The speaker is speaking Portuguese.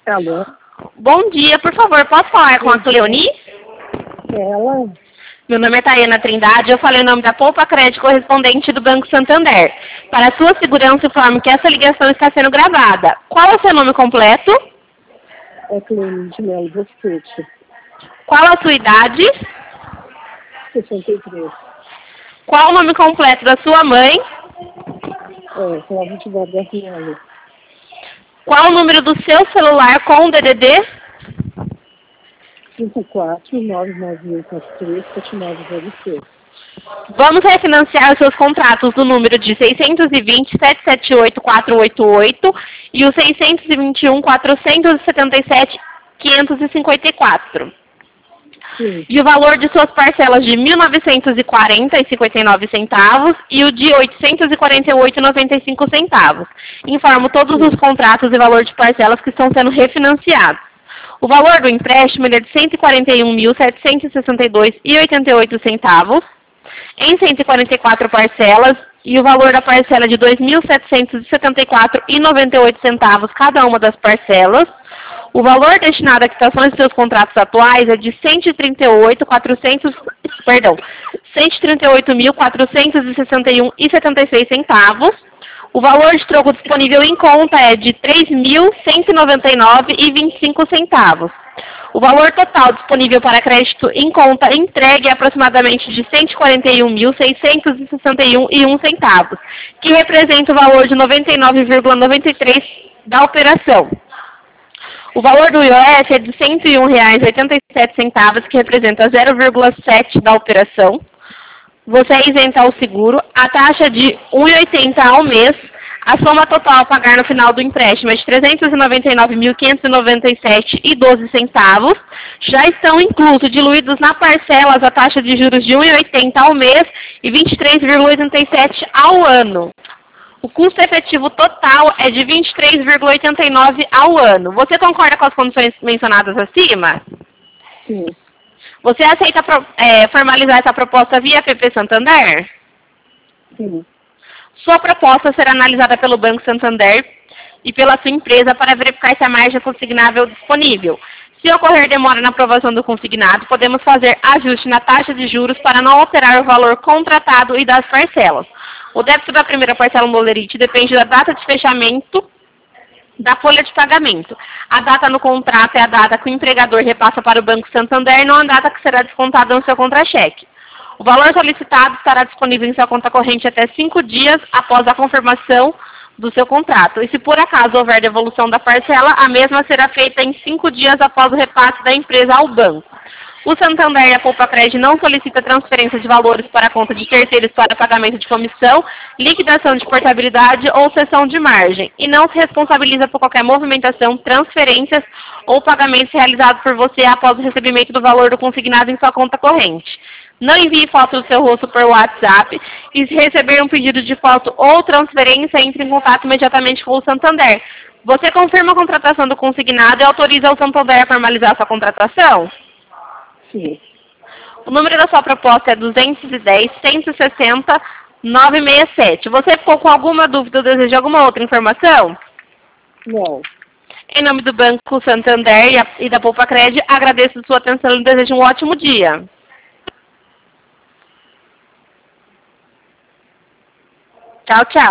Alô? Bom dia, por favor, posso falar com a Cleoni? Ela? Meu nome é Tayana Trindade, eu falei o nome da Poupa Crédito correspondente do Banco Santander. Para sua segurança, informe que essa ligação está sendo gravada. Qual é o seu nome completo? É Cleoni de Melo Bosquete. Qual a sua idade? 63. Qual o nome completo da sua mãe? Flávio de Vargas Melo. Qual o número do seu celular com o DDD? 54-99143-7906. Vamos refinanciar os seus contratos do número de 620-778-488 e o 621-477-554. Sim. E o valor de suas parcelas de R$ 1.940,59 e o de R$ 848,95. Informo todos os contratos e valor de parcelas que estão sendo refinanciados. O valor do empréstimo é de R$ 141.762,88 em 144 parcelas e o valor da parcela é de R$ 2.774,98 cada uma das parcelas. O valor destinado à quitação de seus contratos atuais é de R$ 138.461,76. O valor de troco disponível em conta é de R$ 3.199,25. O valor total disponível para crédito em conta entregue é aproximadamente de R$ 141.661,01, que representa o valor de 99,93 da operação. O valor do IOF é de R$ 101,87, que representa 0,7 da operação. Você é isenta ao seguro. A taxa de R$ 1,80 ao mês. A soma total a pagar no final do empréstimo é de R$ 399.597,12. Já estão inclusos, diluídos na parcelas, a taxa de juros de R$ 1,80 ao mês e R$ 23,87 ao ano. O custo efetivo total é de R$ 23,89 ao ano. Você concorda com as condições mencionadas acima? Sim. Você aceita formalizar essa proposta via PP Santander? Sim. Sua proposta será analisada pelo Banco Santander e pela sua empresa para verificar se a margem consignável disponível. Se ocorrer demora na aprovação do consignado, podemos fazer ajuste na taxa de juros para não alterar o valor contratado e das parcelas. O débito da primeira parcela no Lerite depende da data de fechamento da folha de pagamento. A data no contrato é a data que o empregador repassa para o Banco Santander, não a data que será descontada no seu contra-cheque. O valor solicitado estará disponível em sua conta corrente até 5 dias após a confirmação do seu contrato. E se por acaso houver devolução da parcela, a mesma será feita em 5 dias após o repasse da empresa ao banco. O Santander e a Poupa Crédito não solicita transferência de valores para a conta de terceiros para pagamento de comissão, liquidação de portabilidade ou cessão de margem, e não se responsabiliza por qualquer movimentação, transferências ou pagamentos realizados por você após o recebimento do valor do consignado em sua conta corrente. Não envie foto do seu rosto por WhatsApp e se receber um pedido de foto ou transferência, entre em contato imediatamente com o Santander. Você confirma a contratação do consignado e autoriza o Santander a formalizar sua contratação? Sim. O número da sua proposta é 210-160-967. Você ficou com alguma dúvida ou deseja alguma outra informação? Não. Em nome do Banco Santander e da Poupa Crédito, agradeço a sua atenção e desejo um ótimo dia. Tchau, tchau.